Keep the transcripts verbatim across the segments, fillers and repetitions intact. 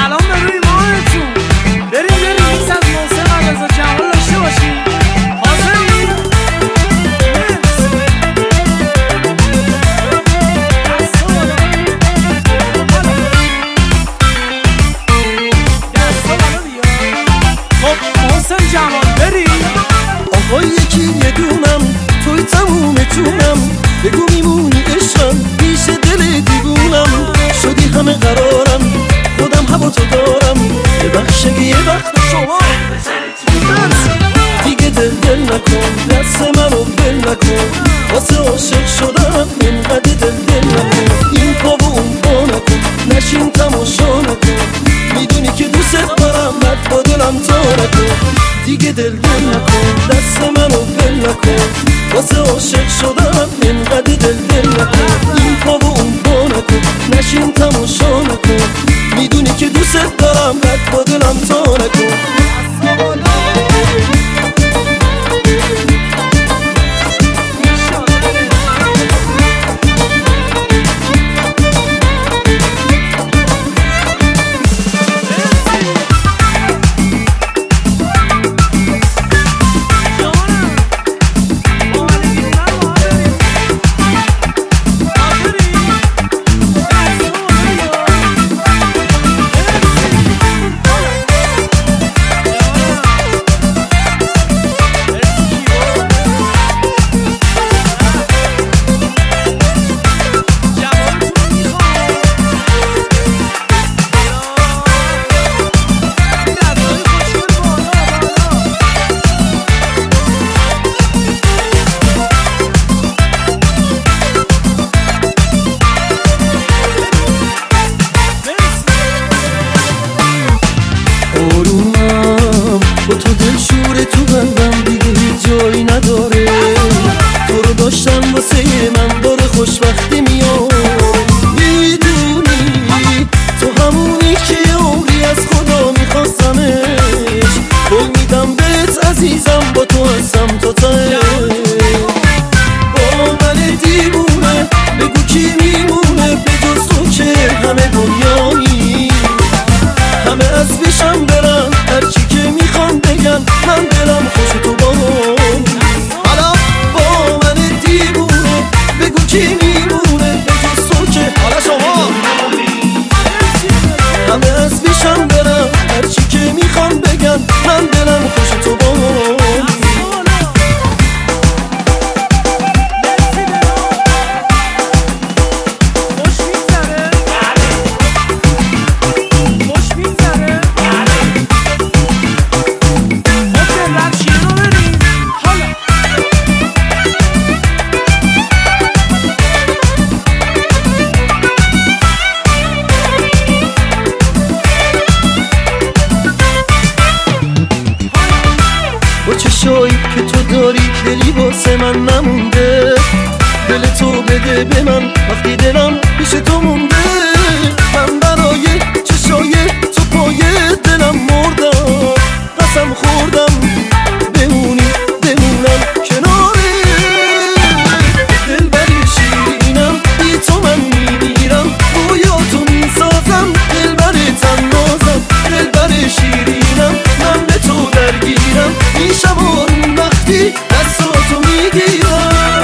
سلام به روی ماهتون. بریم بریم میز از محسن علیرضا جمال داشته باشیم. حاضرین؟ خب محسن جمال بریم. آقا یکی یه دونم توی تموم جونم، بگو میمونی عشقم میشه دل دیوونم. شدی همه قرارم خودم هوا تو دارم، یه بخشه یه وقت شما دیگه دل دل نکن، دست منو بل نکن، واسه عاشق شدم اینقدر دل دل نکن. این پا و اون پا نکن، نشین تماشا نکن، میدونی که دوست دارم بد با دلم تا نکن. دیگه دل دل نکن، دست منو بل نکن، واسه عاشق شدم اینقدر دل دل نکن. این پا و اون پا نکن، نشین تماشا نکن، میدونی که دوست دارم بد با دلم تا نکن. با تو دل شوره تو قلبم دیگه هیچ جایی نداره، تو رو داشتم واسه من داره خوشبختی میاد. میدونی تو همونی که عمری از خدا میخواستمش، قول میدم بهت عزیزم با تو هستم تا ته. با من دیوونه بگو کی میمونه به جز تو که همه دنیایی، همه از پیشم برن هرچی که میخوام بگن، من دلم خوش تو با هم. حالا با من دیوونه بگو کی میمونه به جز تو که حالا شما همه از پیشم برن هرچی که میخوام بگن، من دلم خوش تو با هم. چشایی که تو داری دلی واسه من نمونده، دل تو بده به من وقتی دلم پیش تو مونده. من برای چشای تو پای دلم مردم، قسم خوردم بمونی بمونم کناره. دل بری شیرینم بی تو من میمیرم، رویا تو میسازم دل بری تنازم. دل بری شیرینم من به تو درگیرم، میشم اون وقتی دستاتو میگیرم.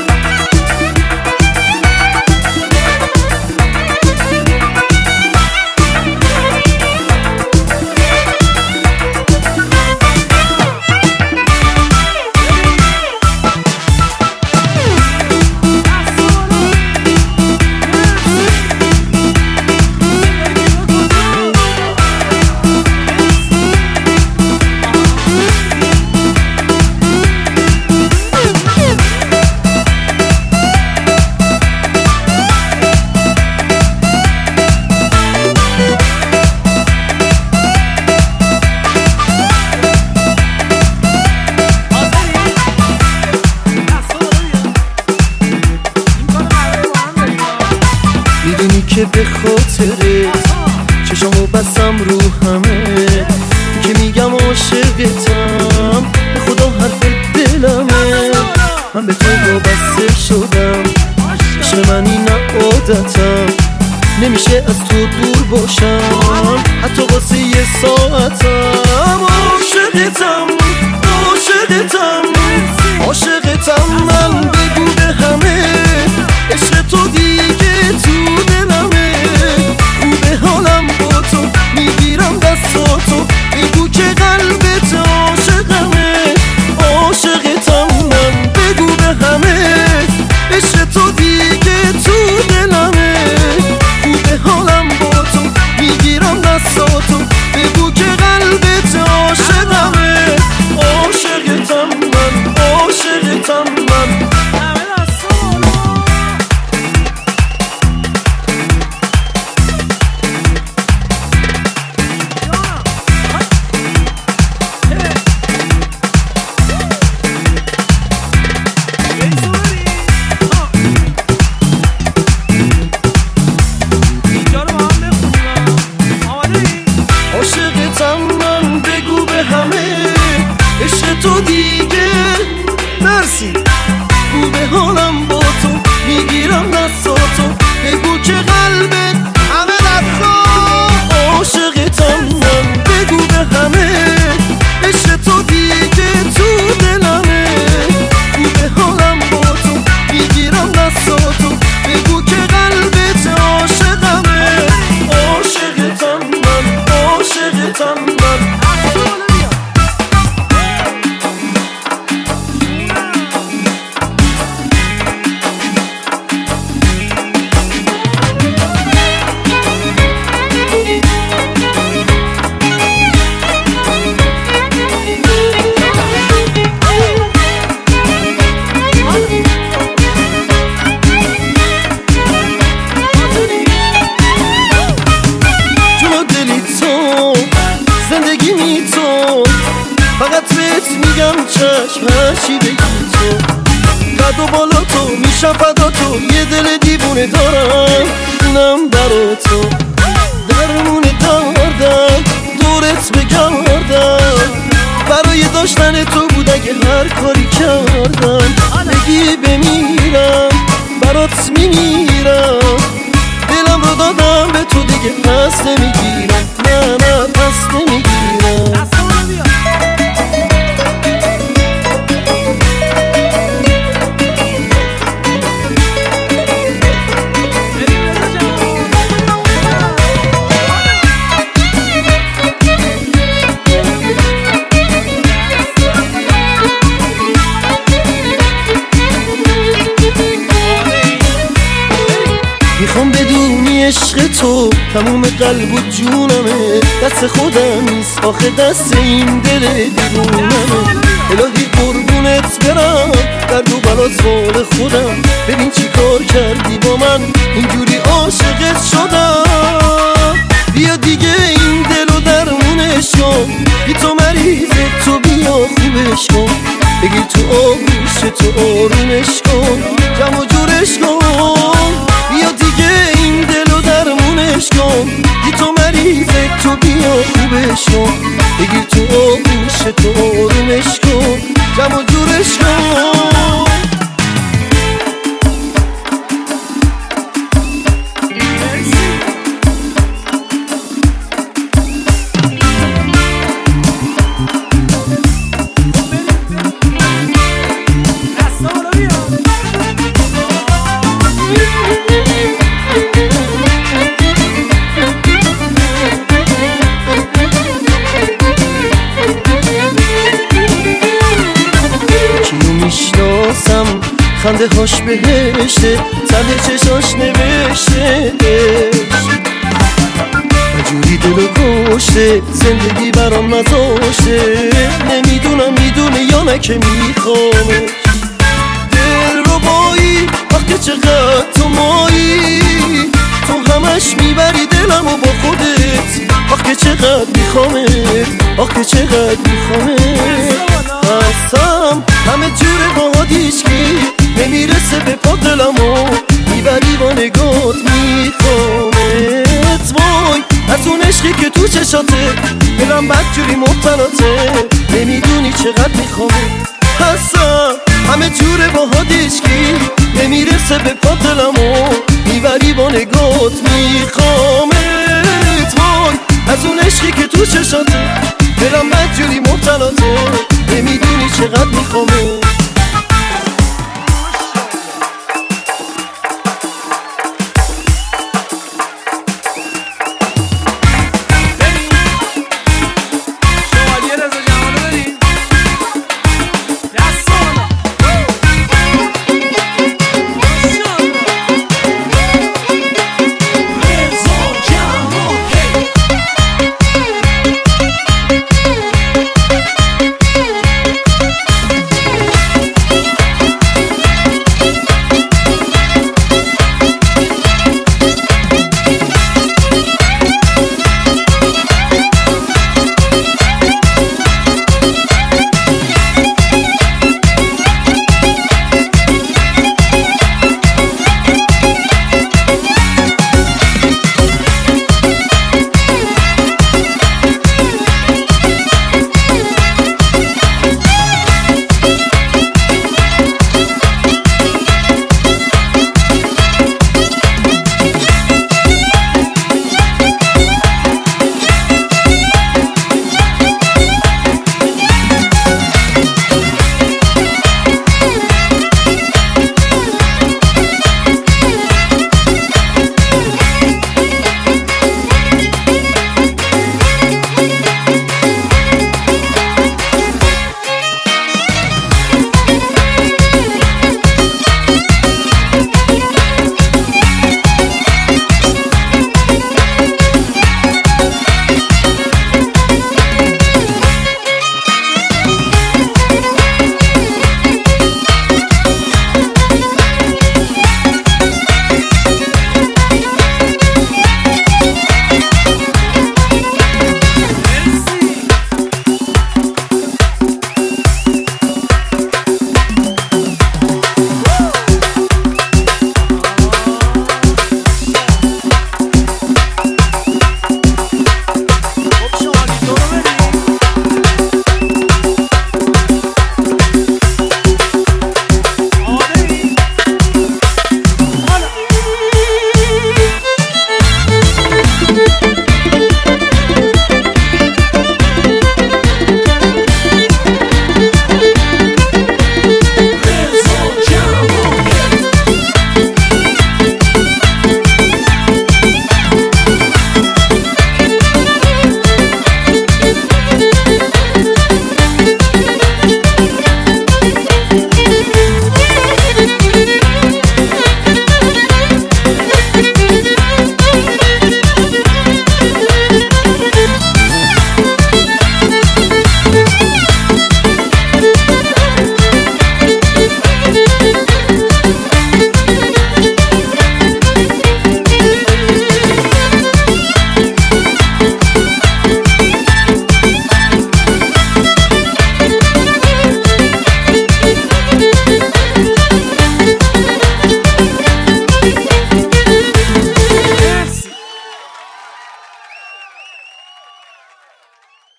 که به خاطرت چشامو بستم رو همه، که میگم عاشقتم به خدا حرف دلمه. من به تو وابسته شدم، عشق من این عادتم، نمیشه از تو دور باشم، حتی واسه یه ساعتم. عاشقتم عاشقتم عاشقتم من، بگو به همه عشق تو دیگه تو دلمه. خوبه حالم با تو، میگیرم دستاتو، بگو که قلبت عاشقمه. عاشقتم من، بگو به همه عشق تو دیگه تو دلمه. خوبه حالم با تو، میگیرم دستاتو، بگو که قلبت عاشقمه. عاشقتم من عاشقتم من. تو دیگه مرسی، خوبه حالم با تو، میگیرم دستاتو، بگو که قلبت همه دستا. عاشقتم من، بگو به همه عشق تو دیگه تو دلمه. خوبه حالم با تو، میگیرم دستاتو، بگو که قلبت عاشقمه. عاشقتم من عاشقتم من. زندگی می تو، فقط بهت میگم چشم هرچی بگی تو. قد و بالا تو، میشم فدا تو، یه دل دیوونه دارم اونم برا تو. درمون داردم دورت بگردم، برای داشتن تو بود اگه هر کاری کردم. بگی بمیرم برات میمیرم، دلم رو دادم به تو دیگه پس نمیگیرم. نه نه پس نمیگیرم. میخوام بدونی عشق تو تموم قلب و جونمه، دست خودم نیست آخه دست این دل دیوونمه. الهی قربونت برم، درد و بلات مال خودم. ببین چی کار کردی با من، اینجوری عاشقت شدم. بیا دیگه این دل و درمونش کن، بی تو مریضه تو، بیا خوبش کن. بگیر تو آغوش تو آرومش کن، جمع و جورش کن. بیا دیگه این دل و درمونش کن، بی تو مریضه تو، بیا خوبش کن. بگیر تو آغوش تو آرومش کن، جمع و جورش کن. خنده هاش بهشته، ته چشاش نوشته. جوری دلو کشته، زندگی برام نذاشته. نمیدونم میدونه یا نه که میخوامش. دل رو بایی آخه چقدر تو مایی، تو همش میبری دلمو با خودت. آخه چقدر میخوامت، آخه چقدر میخوامت. هستم همه جوره با هیچکی نمیرسه به پا دلمو، میبری با نگات میخوامت. وای از اون عشقی که تو چشاته، دلم بدجوری مبتلاته. نمیدونی چقدر میخوامت. هستم همه جوره با هادشکی نمیرسه به پاتلمو میبری با نگات میخوامت وای از اون عشقی که تو چشاته دلم بدجوری مبتلاته نمیدونی چقدر میخوامت